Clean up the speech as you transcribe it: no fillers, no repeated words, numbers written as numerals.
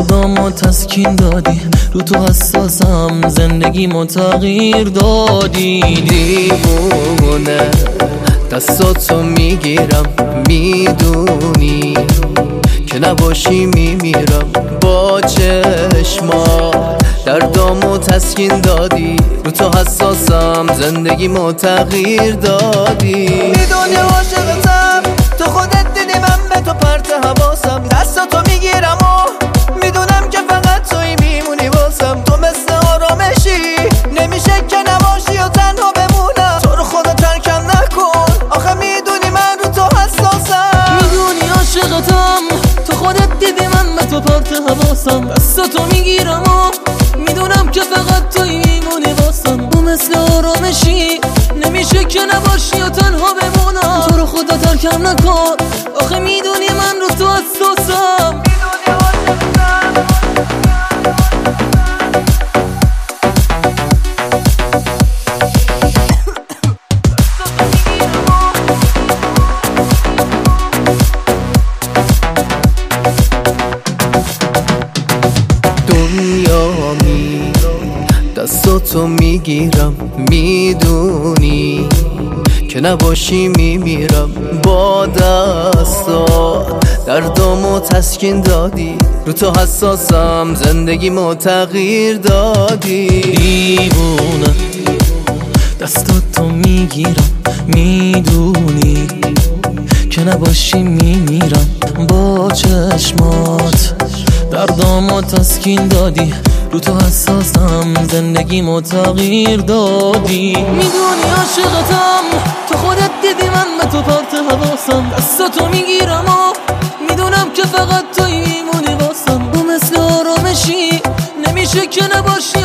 دردامو تسکین دادی، رو تو حساسم، زندگیمو تغییر دادی. دیوونه دستاتو میگیرم، میدونی که نباشی میمیرم با چشما. دردامو تسکین دادی، رو تو حساسم، زندگیمو تغییر دادی. میدونی عاشقتم، تو خودت دیدی من به تو پرت حواسم. دستاتو میگیرم و میدونم که فقط توی میمونی واسم. تو مثل آرامشی، نمیشه که نباشی و تنها بمونم. تو رو خدا ترکم نکن، آخه میدونی من رو تو حساسم. میدونی عاشقتم، تو خودت دیدی من به تو پرت حواسم. دستاتو میگیرم و میدونم که فقط توی میمونی واسم. تو مثل آرامشی، نمیشه که نباشی و تنها بمونم. تو رو خدا ترکم نکن، آخه میدونی من رو تو حساسم. دنیامی دستاتو میگیرم، میدونی که نباشی میمیرم با دستات. دردامو تسکین دادی، رو تو حساسم، زندگیمو تغییر دادی. دیوونه دستاتو میگیرم، میدونی که نباشی میمیرم با چشمات. دردامو تسکین دادی، رو تو حساسم، زندگیمو تغییر دادی. میدونی عاشقتم، تو خودت دیدی من به تو پرت حواسم. دستاتو میگیرم و میدونم که فقط توی میمونی واسم. تو مثل آرامشی، نمیشه که نباشی